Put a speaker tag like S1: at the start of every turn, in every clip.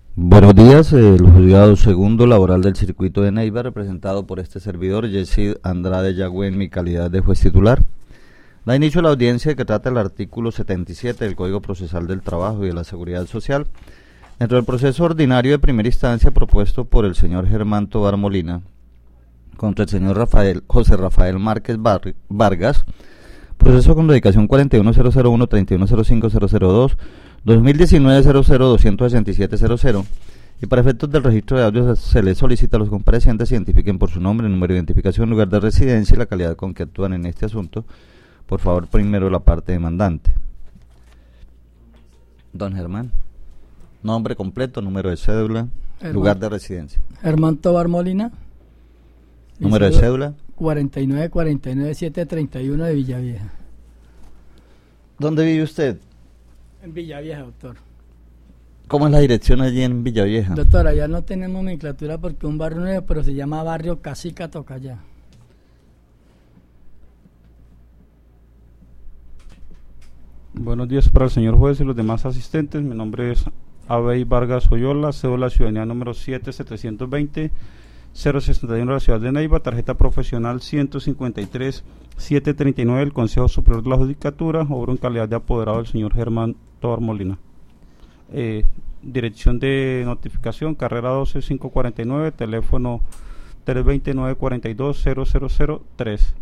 S1: Buenos días, el juzgado segundo laboral del circuito de Neiva, representado por este servidor, Yesid Andrade Yagüe, en mi calidad de juez titular. Da inicio a la audiencia que trata el artículo 77 del Código Procesal del Trabajo y de la Seguridad Social, dentro del proceso ordinario de primera instancia propuesto por el señor Germán Tobar Molina contra el señor José Rafael Márquez Vargas, proceso con dedicación 41001 3105002 2019-00-26700, y para efectos del registro de audios se les solicita a los comparecientes se identifiquen por su nombre, número de identificación, lugar de residencia y la calidad con que actúan en este asunto. Por favor, primero la parte demandante. Don Germán. Nombre completo, número de cédula, lugar de residencia.
S2: Germán Tobar Molina.
S1: Número de cédula.
S2: 49-49-731 de Villavieja.
S1: ¿Dónde vive usted?
S2: En Villavieja, doctor.
S1: ¿Cómo es la dirección allí en Villavieja?
S2: Doctor, allá no tenemos nomenclatura porque es un barrio nuevo, pero se llama Barrio Casica Tocayá.
S3: Buenos días para el señor juez y los demás asistentes. Mi nombre es Abey Vargas Oyola, cédula ciudadanía número 7720-061 de la ciudad de Neiva, tarjeta profesional 153-739 del Consejo Superior de la Judicatura, obro en calidad de apoderado del señor Germán Tobar Molina. Dirección de notificación, carrera 12549, teléfono 329-42-0003.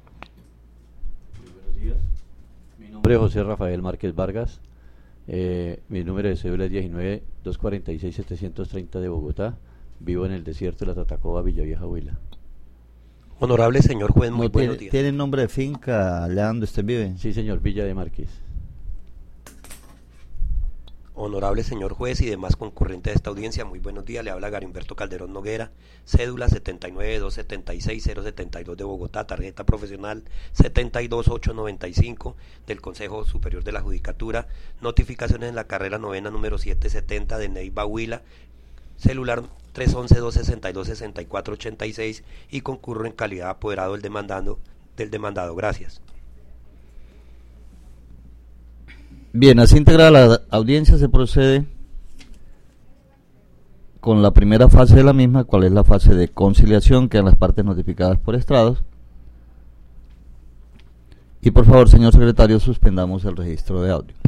S4: Mi nombre es José Rafael Márquez Vargas, mi número de cédula es 19-246-730 de Bogotá, vivo en el desierto de la Tatacoa, Villavieja, Huila.
S5: Honorable señor juez, muy buenos días.
S1: ¿Tiene nombre de finca allá donde usted vive?
S4: Sí, señor, Villa de Márquez.
S5: Honorable señor juez y demás concurrentes de esta audiencia, muy buenos días. Le habla Garimberto Calderón Noguera, cédula 79-276-072 de Bogotá, tarjeta profesional 72-895 del Consejo Superior de la Judicatura, notificaciones en la carrera novena número 770 de Neiva, Huila, celular 311-262-6486 y concurro en calidad de apoderado del demandado. Gracias.
S1: Bien, así integrada la audiencia se procede con la primera fase de la misma, cuál es la fase de conciliación, quedan las partes notificadas por estrados. Y por favor, señor secretario, suspendamos el registro de audio.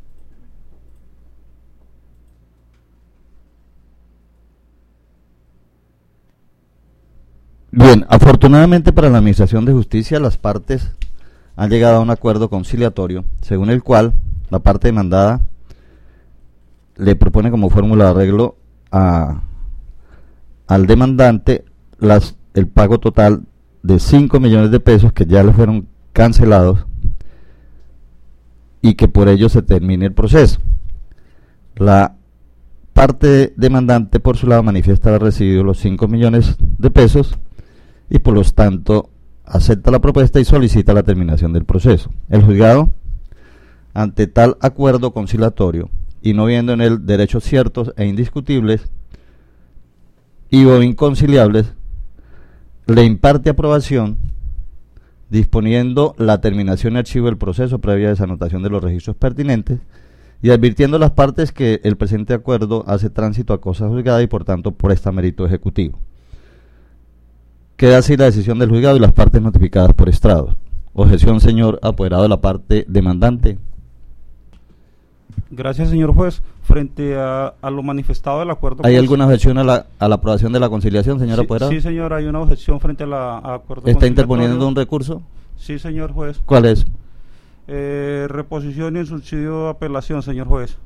S1: Bien, afortunadamente para la Administración de Justicia, las partes han llegado a un acuerdo conciliatorio, según el cual la parte demandada le propone como fórmula de arreglo al demandante el pago total de 5 millones de pesos que ya le fueron cancelados y que por ello se termine el proceso. La parte demandante por su lado manifiesta haber recibido los 5 millones de pesos y por lo tanto acepta la propuesta y solicita la terminación del proceso. El juzgado, ante tal acuerdo conciliatorio y no viendo en él derechos ciertos e indiscutibles y o inconciliables, le imparte aprobación disponiendo la terminación y archivo del proceso previa desanotación de los registros pertinentes y advirtiendo a las partes que el presente acuerdo hace tránsito a cosa juzgada y por tanto presta mérito ejecutivo. Queda así la decisión del juzgado y las partes notificadas por estrados. Objeción, señor apoderado de la parte demandante.
S3: Gracias, señor juez. Frente a lo manifestado del acuerdo...
S1: ¿Hay alguna objeción a la aprobación de la conciliación, señor apoderado?
S3: Sí, señor, hay una objeción frente al acuerdo.
S1: ¿Está interponiendo un recurso?
S3: Sí, señor juez.
S1: ¿Cuál es?
S3: Reposición y en subsidio de apelación, señor juez.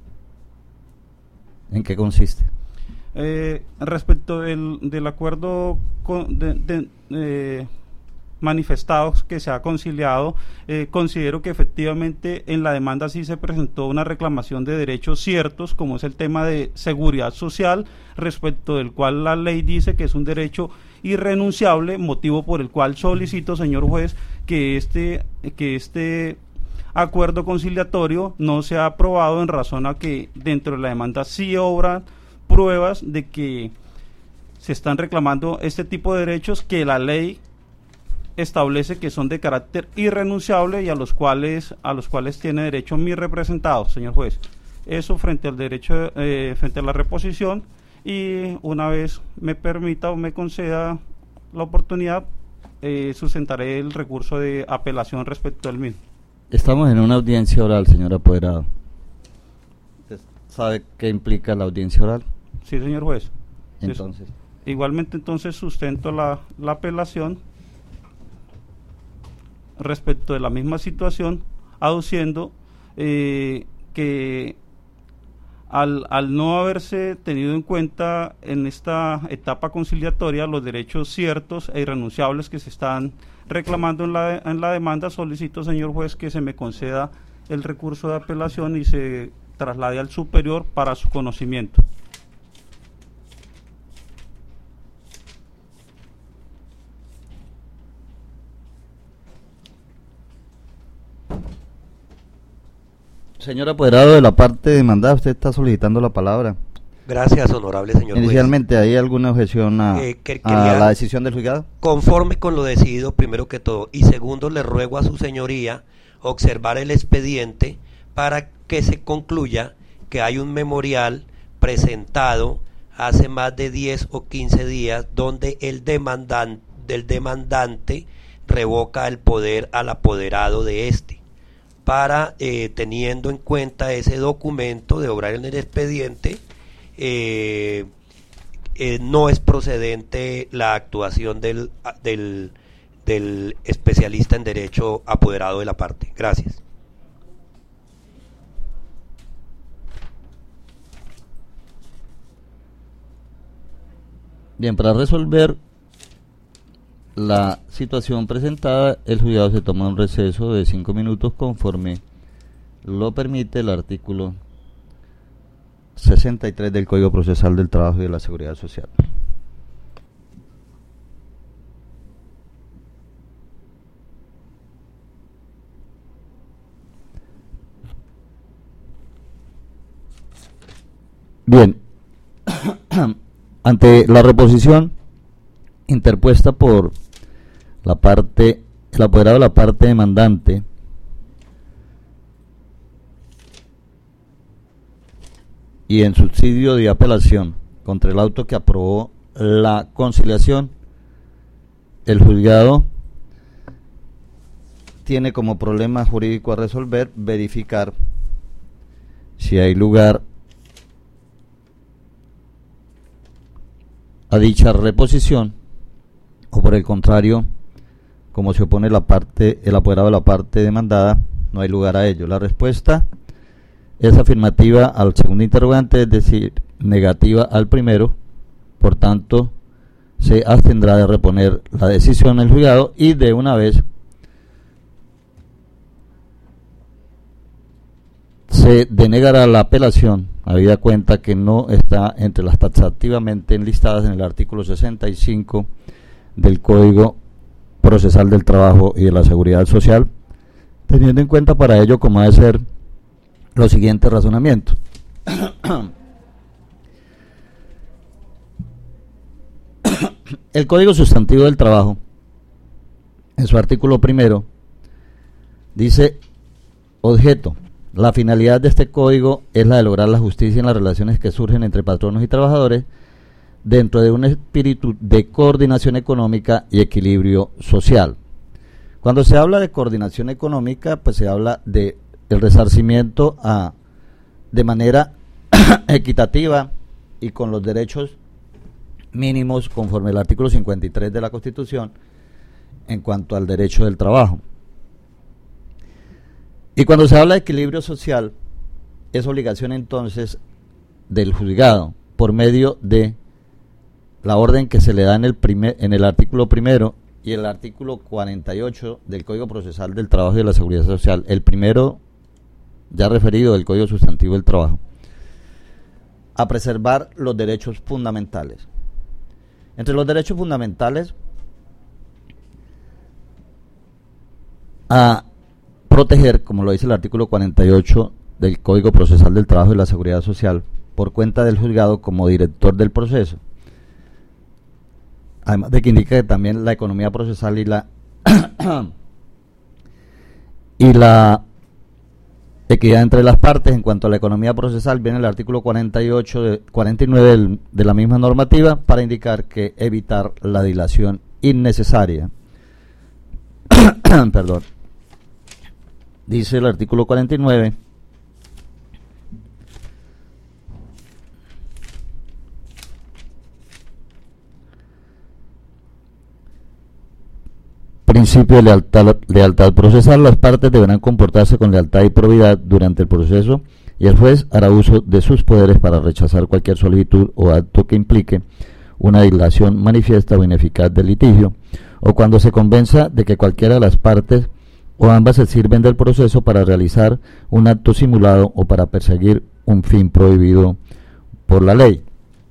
S1: ¿En qué consiste?
S3: Respecto del acuerdo manifestados que se ha conciliado, considero que efectivamente en la demanda sí se presentó una reclamación de derechos ciertos, como es el tema de seguridad social, respecto del cual la ley dice que es un derecho irrenunciable, motivo por el cual solicito, señor juez, que este acuerdo conciliatorio no sea aprobado en razón a que dentro de la demanda sí obran pruebas de que se están reclamando este tipo de derechos que la ley establece que son de carácter irrenunciable y a los cuales tiene derecho mi representado, señor juez. eso frente al derecho, frente a la reposición, y una vez me permita o me conceda la oportunidad, sustentaré el recurso de apelación respecto al mismo.
S1: Estamos en una audiencia oral, señor apoderado. ¿Usted sabe qué implica la audiencia oral?
S3: Sí, señor juez.
S1: Entonces,
S3: Igualmente, entonces, sustento la apelación respecto de la misma situación, aduciendo que al no haberse tenido en cuenta en esta etapa conciliatoria los derechos ciertos e irrenunciables que se están reclamando en la demanda, solicito, señor juez, que se me conceda el recurso de apelación y se traslade al superior para su conocimiento.
S1: señor apoderado de la parte demandada, usted está solicitando la palabra.
S5: Gracias, honorable señor
S1: Inicialmente, ¿hay alguna objeción a la decisión del juzgado?
S5: Conforme con lo decidido, primero que todo, y segundo, le ruego a su señoría observar el expediente para que se concluya que hay un memorial presentado hace más de 10 o 15 días donde el demandante revoca el poder al apoderado de este. Para, teniendo en cuenta ese documento de obrar en el expediente, no es procedente la actuación del especialista en derecho apoderado de la parte. Gracias.
S1: Bien, para resolver la situación presentada, el juzgado se toma un receso de 5 minutos conforme lo permite el artículo 63 del Código Procesal del Trabajo y de la Seguridad Social. Bien, ante la reposición interpuesta por el apoderado de la parte demandante, y en subsidio de apelación contra el auto que aprobó la conciliación, el juzgado tiene como problema jurídico a resolver verificar si hay lugar a dicha reposición o, por el contrario, como se opone el apoderado de la parte demandada, no hay lugar a ello. La respuesta es afirmativa al segundo interrogante, es decir, negativa al primero. Por tanto, se abstendrá de reponer la decisión del juzgado y de una vez se denegará la apelación, habida cuenta que no está entre las taxativamente enlistadas en el artículo 65 del Código Procesal del Trabajo y de la Seguridad Social, teniendo en cuenta para ello como debe ser los siguientes razonamientos. El Código Sustantivo del Trabajo, en su artículo primero, dice: objeto. La finalidad de este código es la de lograr la justicia en las relaciones que surgen entre patronos y trabajadores dentro de un espíritu de coordinación económica y equilibrio social. Cuando se habla de coordinación económica, pues se habla de el resarcimiento de manera equitativa y con los derechos mínimos conforme al artículo 53 de la Constitución en cuanto al derecho del trabajo. Y cuando se habla de equilibrio social, es obligación entonces del juzgado, por medio de la orden que se le da en el artículo primero y el artículo 48 del Código Procesal del Trabajo y de la Seguridad Social, el primero ya referido del Código Sustantivo del Trabajo, a preservar los derechos fundamentales. Entre los derechos fundamentales, a proteger, como lo dice el artículo 48 del Código Procesal del Trabajo y la Seguridad Social, por cuenta del juzgado como director del proceso. Además de que indica que también la economía procesal y la equidad entre las partes. En cuanto a la economía procesal, viene el artículo 49 de la misma normativa para indicar que evitar la dilación innecesaria. Perdón. Dice el artículo 49: principio de lealtad procesal. Las partes deberán comportarse con lealtad y probidad durante el proceso, y el juez hará uso de sus poderes para rechazar cualquier solicitud o acto que implique una dilación manifiesta o ineficaz del litigio, o cuando se convenza de que cualquiera de las partes o ambas se sirven del proceso para realizar un acto simulado o para perseguir un fin prohibido por la ley.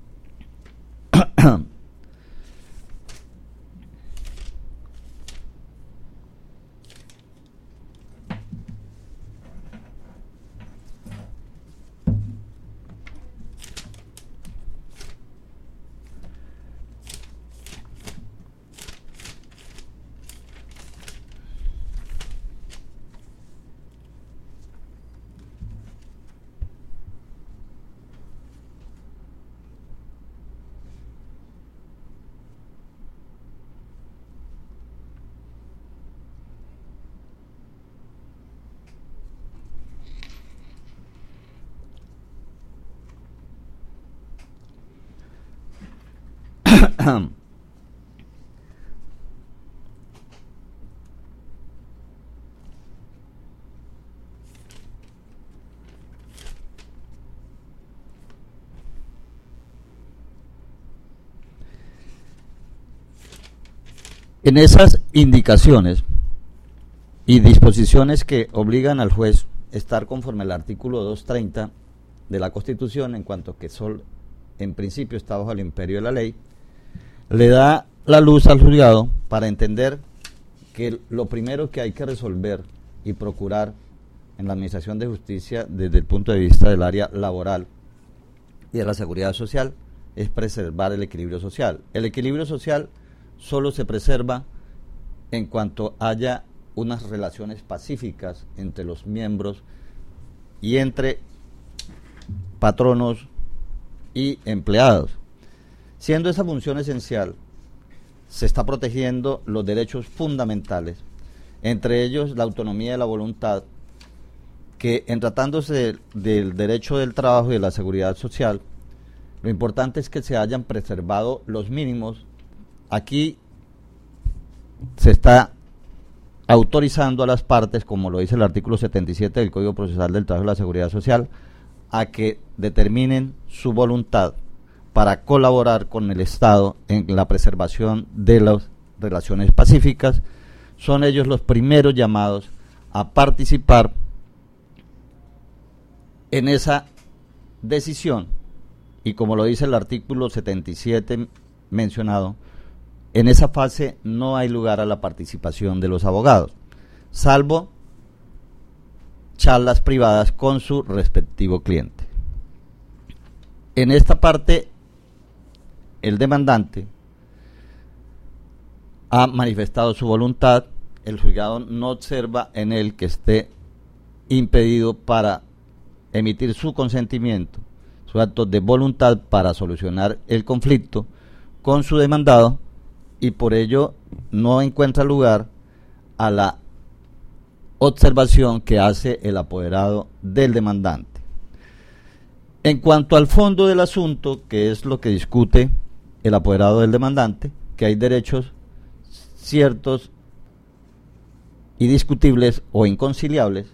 S1: En esas indicaciones y disposiciones que obligan al juez a estar conforme al artículo 230 de la Constitución, en cuanto que en principio está bajo el imperio de la ley, le da la luz al juzgado para entender que lo primero que hay que resolver y procurar en la administración de justicia desde el punto de vista del área laboral y de la seguridad social es preservar el equilibrio social. El equilibrio social solo se preserva en cuanto haya unas relaciones pacíficas entre los miembros y entre patronos y empleados. Siendo esa función esencial, se está protegiendo los derechos fundamentales, entre ellos la autonomía de la voluntad, que en tratándose del derecho del trabajo y de la seguridad social, lo importante es que se hayan preservado los mínimos. Aquí se está autorizando a las partes, como lo dice el artículo 77 del Código Procesal del Trabajo y la Seguridad Social, a que determinen su voluntad para colaborar con el Estado en la preservación de las relaciones pacíficas. Son ellos los primeros llamados a participar en esa decisión, y como lo dice el artículo 77 mencionado, en esa fase no hay lugar a la participación de los abogados, salvo charlas privadas con su respectivo cliente. En esta parte, el demandante ha manifestado su voluntad. El juzgado no observa en él que esté impedido para emitir su consentimiento, su acto de voluntad para solucionar el conflicto con su demandado, y por ello no encuentra lugar a la observación que hace el apoderado del demandante. En cuanto al fondo del asunto, que es lo que discute el apoderado del demandante, que hay derechos ciertos y discutibles o inconciliables.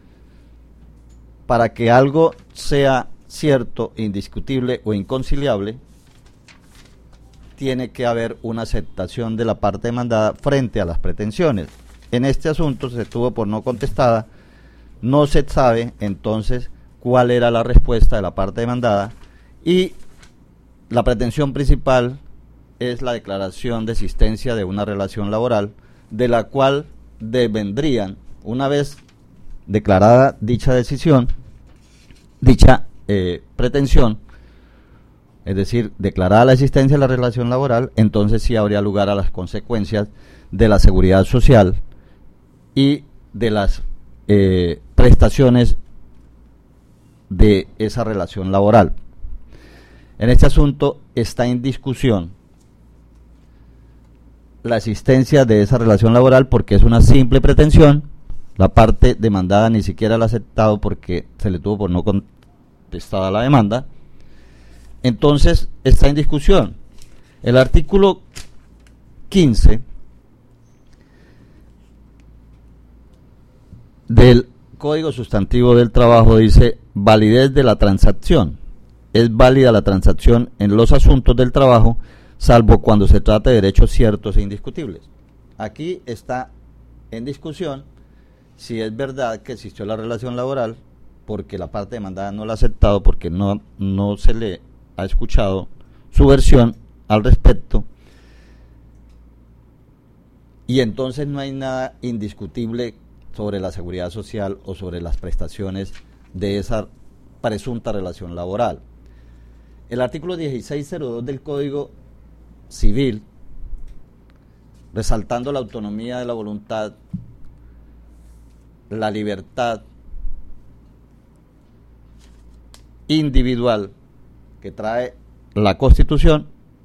S1: Para que algo sea cierto, indiscutible o inconciliable, tiene que haber una aceptación de la parte demandada frente a las pretensiones. En este asunto se tuvo por no contestada, no se sabe entonces cuál era la respuesta de la parte demandada, y la pretensión principal es la declaración de existencia de una relación laboral, de la cual devendrían, una vez declarada dicha decisión, dicha pretensión, es decir, declarada la existencia de la relación laboral, entonces sí habría lugar a las consecuencias de la seguridad social y de las prestaciones de esa relación laboral. En este asunto está en discusión la existencia de esa relación laboral porque es una simple pretensión. La parte demandada ni siquiera la ha aceptado porque se le tuvo por no contestada la demanda. Entonces está en discusión. El artículo 15 del Código Sustantivo del Trabajo dice: validez de la transacción. Es válida la transacción en los asuntos del trabajo, salvo cuando se trata de derechos ciertos e indiscutibles. Aquí está en discusión si es verdad que existió la relación laboral, porque la parte demandada no la ha aceptado, porque no se le ha escuchado su versión al respecto, y entonces no hay nada indiscutible sobre la seguridad social o sobre las prestaciones de esa presunta relación laboral. El artículo 1602 del Código Civil, resaltando la autonomía de la voluntad, la libertad individual que trae la Constitución,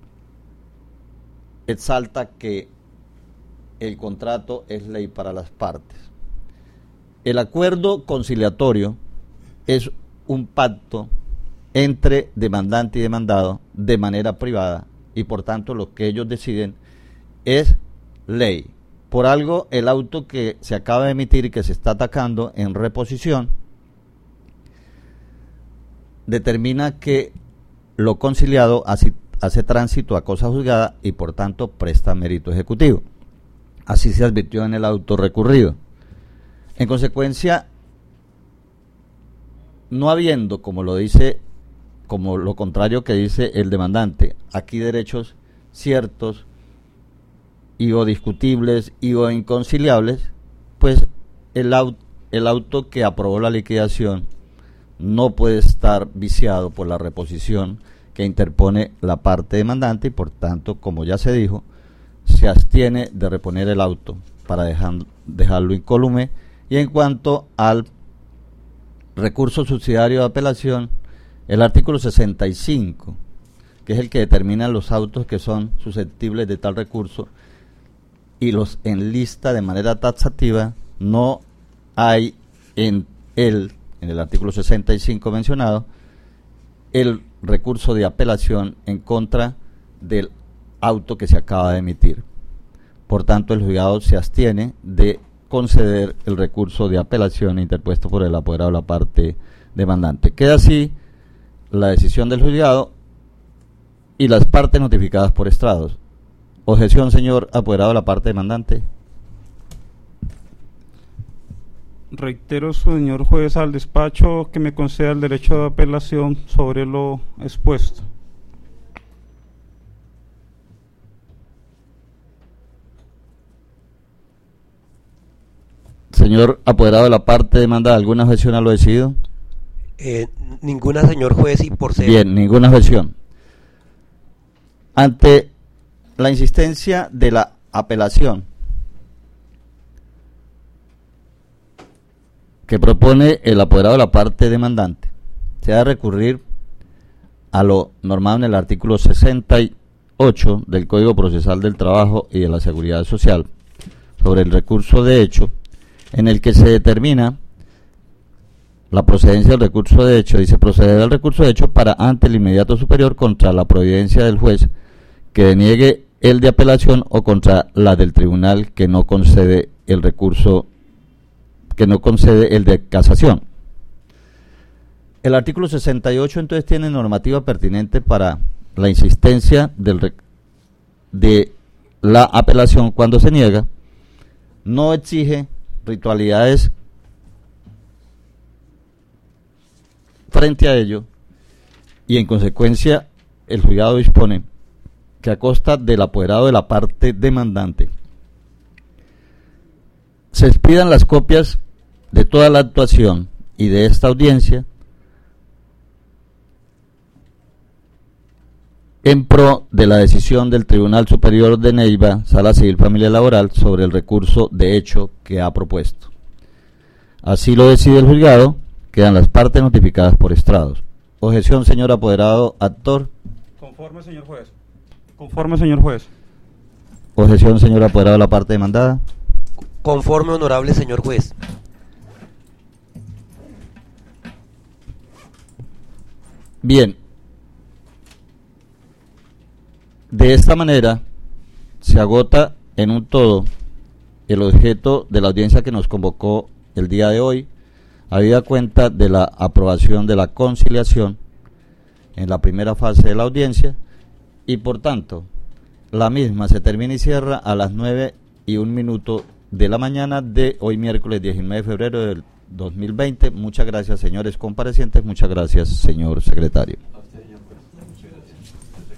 S1: exalta que el contrato es ley para las partes. El acuerdo conciliatorio es un pacto entre demandante y demandado de manera privada, y por tanto lo que ellos deciden es ley. Por algo, el auto que se acaba de emitir y que se está atacando en reposición determina que lo conciliado hace tránsito a cosa juzgada y por tanto presta mérito ejecutivo. Así se advirtió en el auto recurrido. En consecuencia, no habiendo, como lo contrario que dice el demandante, aquí derechos ciertos y o discutibles y o inconciliables, pues el auto que aprobó la liquidación no puede estar viciado por la reposición que interpone la parte demandante y por tanto, como ya se dijo, se abstiene de reponer el auto para dejarlo incólume. Y en cuanto al recurso subsidiario de apelación, el artículo 65, que es el que determina los autos que son susceptibles de tal recurso y los enlista de manera taxativa, no hay en el artículo 65 mencionado, el recurso de apelación en contra del auto que se acaba de emitir. Por tanto, el juzgado se abstiene de conceder el recurso de apelación interpuesto por el apoderado de la parte demandante. Queda así la decisión del juzgado y las partes notificadas por estrados. Objeción, señor apoderado de la parte demandante.
S3: Reitero, señor juez, al despacho que me conceda el derecho de apelación sobre lo expuesto.
S1: Señor apoderado de la parte demandada, ¿alguna objeción a lo decidido?
S5: Ninguna, señor juez, y por ser...
S1: Bien, ninguna objeción. Ante la insistencia de la apelación que propone el apoderado de la parte demandante, se ha de recurrir a lo normado en el artículo 68 del Código Procesal del Trabajo y de la Seguridad Social sobre el recurso de hecho, en el que se determina la procedencia del recurso de hecho. Dice: proceder al recurso de hecho para ante el inmediato superior contra la providencia del juez que deniegue el de apelación o contra la del tribunal que no concede el recurso, que no concede el de casación. El artículo 68 entonces tiene normativa pertinente para la insistencia de la apelación cuando se niega, no exige ritualidades frente a ello, y en consecuencia el juzgado dispone que a costa del apoderado de la parte demandante se expidan las copias de toda la actuación y de esta audiencia en pro de la decisión del Tribunal Superior de Neiva, Sala Civil Familiar Laboral, sobre el recurso de hecho que ha propuesto. Así lo decide el juzgado, Quedan las partes notificadas por estrados. Objeción, señor apoderado actor.
S3: Conforme, señor juez. Conforme, señor juez.
S1: Objeción, señor apoderado de la parte demandada.
S5: Conforme, honorable señor juez.
S1: Bien. De esta manera se agota en un todo el objeto de la audiencia que nos convocó el día de hoy, habida cuenta de la aprobación de la conciliación en la primera fase de la audiencia, y por tanto la misma se termina y cierra a las 9:01 de la mañana de hoy, miércoles 19 de febrero del 2020. Muchas gracias, señores comparecientes. Muchas gracias, señor secretario.